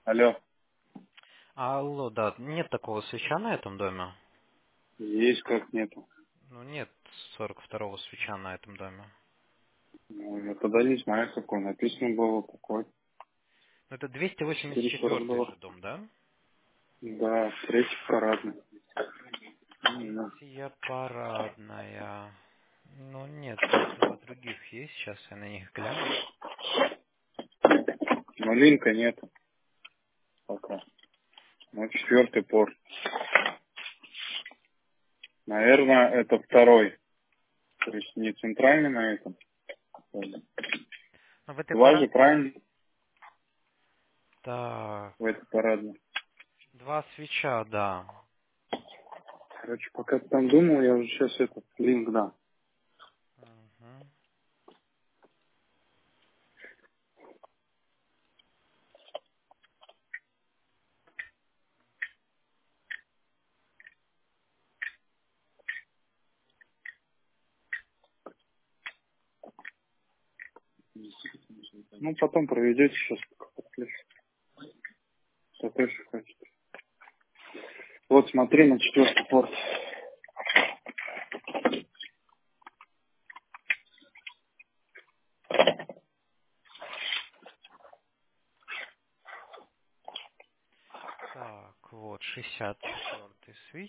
Алло. Алло, да, нет такого свеча на этом доме? Есть как нету. Ну, нет 42-го свеча на этом доме. Ну, я тогда не знаю, какой. Написано было какой. Ну, это 440 284 было. же дом, да? Да, третий парадный. Ну, Третья парадная. Ну, нет, тут два других есть, сейчас я на них гляну. но линка нет пока. Ну, четвертый порт. Наверное, это второй. То есть не центральный на этом. Ну, в этой Два же, парадной... правильно? Так, В этой парадной. два свеча, да. Короче, пока ты там думал, я уже сейчас этот линк дам. Мгм. Ну, потом проведете сейчас. Такой, что хочет. Вот смотри на четвертый порт. Так, вот, 64-й свич.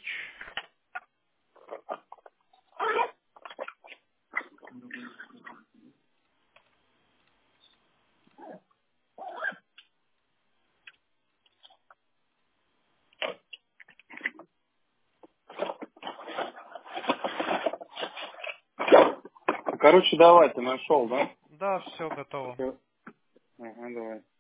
Короче, давай, ты нашел, да? Да, все готово. Всё. Ага, давай.